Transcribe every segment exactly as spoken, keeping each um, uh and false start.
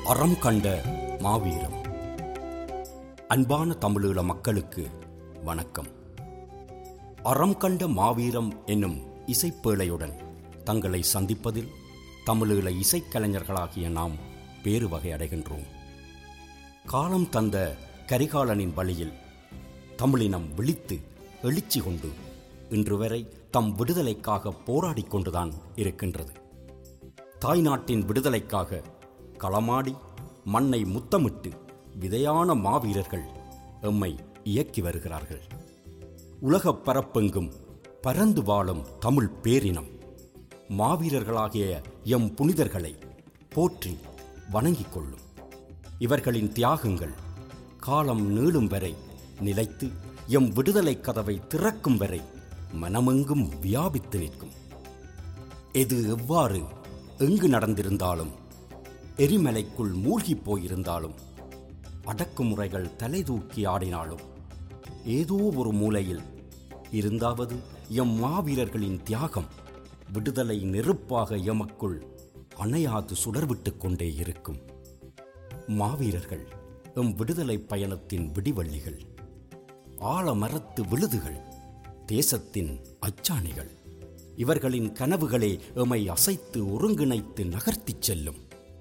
அறம் கண்ட மாவீரம். அன்பான தமிழீழ மக்களுக்கு வணக்கம். அறம் கண்ட மாவீரம் என்னும் இசைப்பேழையுடன் தங்களை சந்திப்பதில் தமிழீழ இசைக்கலைஞர்களாகிய நாம் பேறு வகை அடைகின்றோம். காலம் தந்த கரிகாலனின் வழியில் தமிழினம் விழித்து எழுச்சி கொண்டு இன்று வரை தம் விடுதலைக்காக போராடிக் கொண்டுதான் இருக்கின்றது. தாய்நாட்டின் விடுதலைக்காக களமாடி மண்ணை முத்தமிட்டு விதையான மாவீரர்கள் எம்மை இயக்கி வருகிறார்கள். உலகப் பரப்பெங்கும் பரந்து வாழும் தமிழ் பேரினம் மாவீரர்களாகிய எம் புனிதர்களை போற்றி வணங்கிக் கொள்ளும். இவர்களின் தியாகங்கள் காலம் நீளும் வரை நிலைத்து எம் விடுதலை கதவை திறக்கும் வரை மனமெங்கும் வியாபித்து நிற்கும். எது எவ்வாறு எங்கு நடந்திருந்தாலும், எரிமலைக்குள் மூழ்கி போயிருந்தாலும், அடக்குமுறைகள் தலை தூக்கி ஆடினாலும், ஏதோ ஒரு மூலையில் இருந்தாவது எம் மாவீரர்களின் தியாகம் விடுதலை நெருப்பாக எமக்குள் அணையாது சுடர்விட்டு கொண்டே இருக்கும். மாவீரர்கள் எம் விடுதலை பயணத்தின் விடிவள்ளிகள், ஆலமரத்து விழுதுகள், தேசத்தின் அச்சாணிகள். இவர்களின் கனவுகளே எமை அசைத்து ஒருங்கிணைத்து நகர்த்திச் செல்லும்.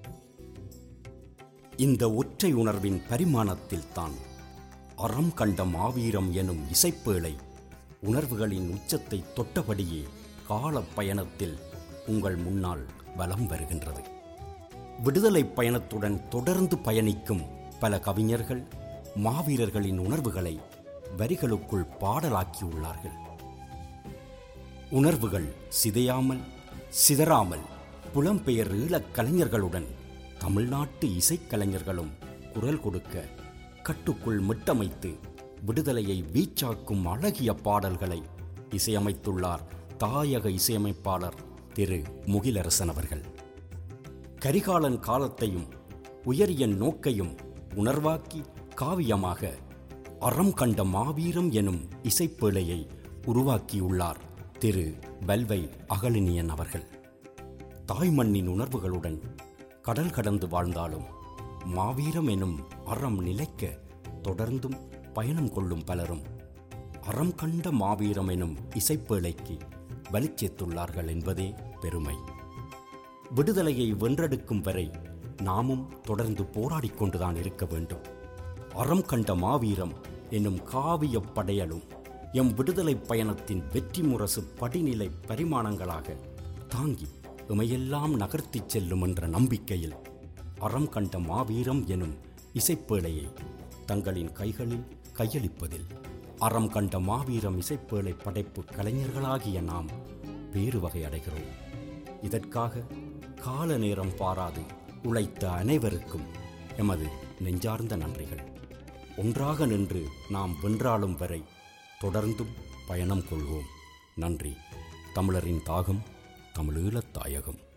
இந்த ஒற்றை உணர்வின் பரிமாணத்தில் தான் அறம் கண்ட மாவீரம் எனும் இசைப்பேழை உணர்வுகளின் உச்சத்தை தொட்டபடியே கால பயணத்தில் உங்கள் முன்னால் வலம் வருகின்றது. விடுதலை பயணத்துடன் தொடர்ந்து பயணிக்கும் பல கவிஞர்கள் மாவீரர்களின் உணர்வுகளை வரிகளுக்குள் பாடலாக்கியுள்ளார்கள். உணர்வுகள் சிதையாமல் சிதறாமல் புலம்பெயர் ஈழக் கலைஞர்களுடன் தமிழ்நாட்டு இசைக்கலைஞர்களும் குரல் கொடுக்க கட்டுக்குள் மிட்டமைத்து விடுதலையை வீச்சாக்கும் அழகிய பாடல்களை இசையமைத்துள்ளார் தாயக இசையமைப்பாளர் திரு முகிலரசன் அவர்கள். கரிகாலன் காலத்தையும் உயரிய நோக்கையும் உணர்வாக்கி காவியமாக அறம் கண்ட மாவீரம் எனும் இசைப்பேழையை உருவாக்கியுள்ளார் திரு வல்வை அகலினியன் அவர்கள். தாய்மண்ணின் உணர்வுகளுடன் கடல் கடந்து வாழ்ந்தாலும் மாவீரம் எனும் அறம் நிலைக்க தொடர்ந்தும் பயணம் கொள்ளும் பலரும் அறம் கண்ட மாவீரம் எனும் இசைப்பேழைக்கு வலிச்சேர்த்துள்ளார்கள் என்பதே பெருமை. விடுதலையை வென்றெடுக்கும் வரை நாமும் தொடர்ந்து போராடிக் கொண்டுதான் இருக்க வேண்டும். அறம் கண்ட மாவீரம் என்னும் காவிய படையலும் எம் விடுதலை பயணத்தின் வெற்றி முரசு படிநிலை பரிமாணங்களாக தாங்கி இமையெல்லாம் நகர்த்திச் செல்லும் என்ற நம்பிக்கையில் அறம் கண்ட மாவீரம் எனும் இசைப்பேழையை தங்களின் கைகளில் கையளிப்பதில் அறம் கண்ட மாவீரம் இசைப்பேழை படைப்பு கலைஞர்களாகிய நாம் வேறு வகை அடைகிறோம். இதற்காக கால நேரம் பாராது உழைத்த அனைவருக்கும் எமது நெஞ்சார்ந்த நன்றிகள். ஒன்றாக நின்று நாம் வென்றாலும் வரை தொடர்ந்தும் பயணம் கொள்வோம். நன்றி. தமிழரின் தாகம், தமிழீழத் தாயகம்.